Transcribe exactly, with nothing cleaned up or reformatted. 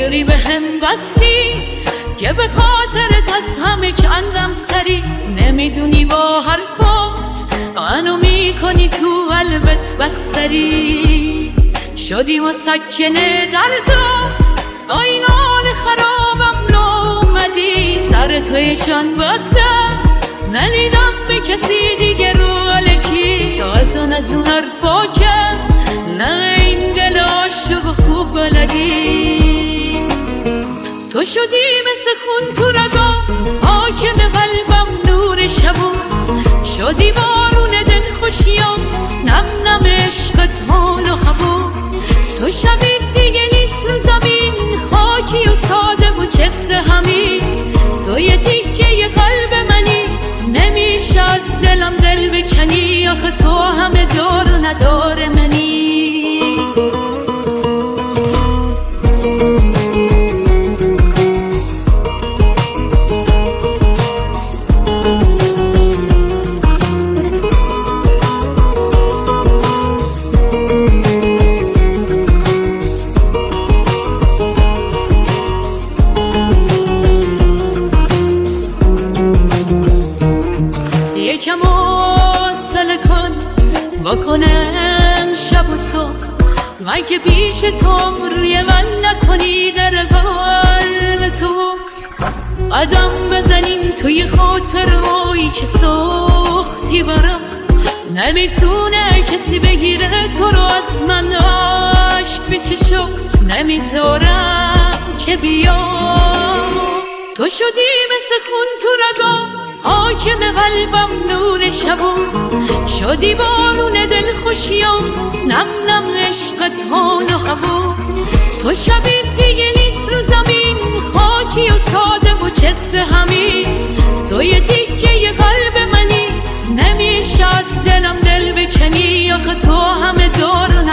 طوری به هم وصلی که به خاطرت از همه کندم سری. نمیدونی با حرفات منو میکنی تو قلبت بستری. شدی مسکنه دردا آینان خرابم رو اومدی. سر تویشان وقتم ندیدم به کسی دیگه رو علکی. یا از اون از اون حرفا کرد نه این دل عاشق خوب بلدی. تو شدی مثل خون تو رگا حاکم قلبم نور شبون. شدی بارون دل خوشیام نم نم عشقت حال و هوا. تو شبیه دیگه نیست رو زمین خاکی و ساده و چفت همین. تو یه تیکه یه قلب منی نمیشه از دلم دل بکنی. آخه تو همه دار و ندار منی. یکم حوصله کن بکنن شب و صبح. مگه پیش تو روی من نکنی در قلب تو. قدم بزنیم توی خاطرهایی که ساختی برام. نمیتونه کسی بگیره تو رو از من. عشق به چشات نمیذارم که بیام. تو شدی مثل خون تو رگام حاکم قلبم نور شبون. شدی بارون دل خوشیام نم نم عشقت حال و هوا. تو شبیه دیگه نیست رو زمین خاکی و ساده و چفت همین. تو یه تیکه یه قلب منی نمیشه از دلم دل بکنی. آخه تو همه دار